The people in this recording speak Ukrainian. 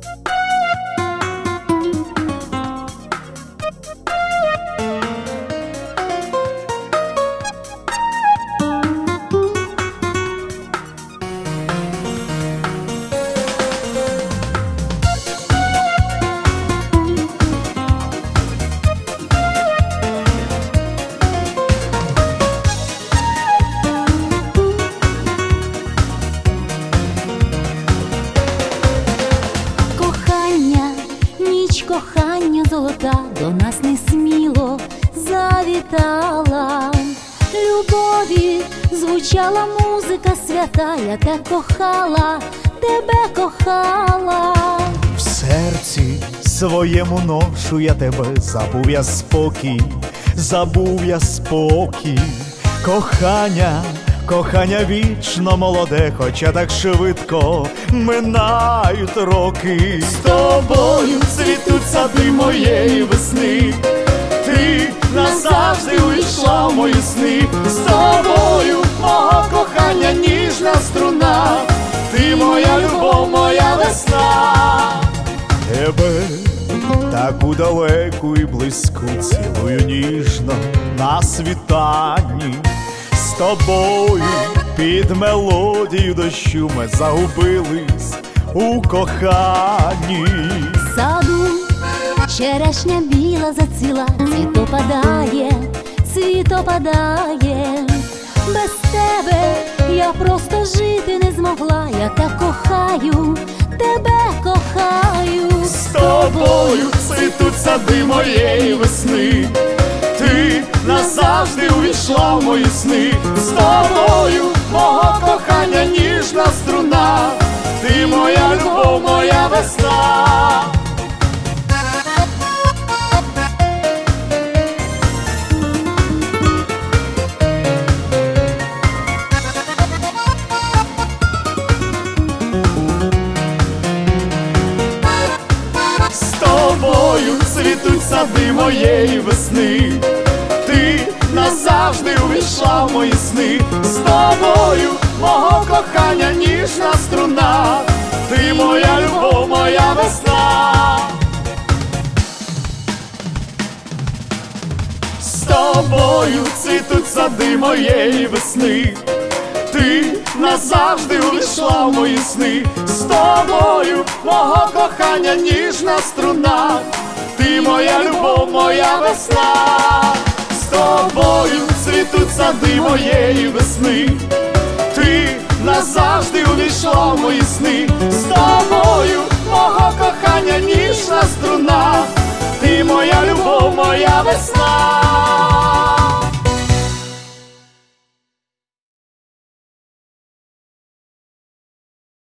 Кохання золота до нас несміло завітала. Любові звучала музика свята, я так кохала, тебе кохала. В серці своєму ношу я тебе, забув я спокій, забув я спокій. Кохання вічно молоде, хоча так швидко минають роки. З тобою цвітуть сади моєї весни, ти назавжди увійшла в мої сни. З тобою мого кохання ніжна струна, ти моя любов, моя весна. Тебе таку далеку і близьку цілую ніжно на світанні. З тобою під мелодію дощу ми загубились у коханні. В саду черешня біла зацвіла, цвіт опадає. Без тебе я просто жити не змогла, я так кохаю, тебе кохаю. З тобою цвітуть сади моєї весни, ти назавжди увійшла в мої сни. З тобою мого кохання ніжна струна, ти моя любов, моя весна. З тобою цвітуть сади моєї весни, ти назавжди увійшла в мої сни. З тобою мого кохання ніжна струна, ти моя любов, моя весна. З тобою цвітуть сади моєї весни, ти назавжди увійшла в мої сни. З тобою мого кохання ніжна струна, ти моя любов, моя весна. З тобою цвітуть сади моєї весни, ти назавжди увійшла в мої сни. З тобою мого кохання ніжна струна, ти моя любов, моя весна.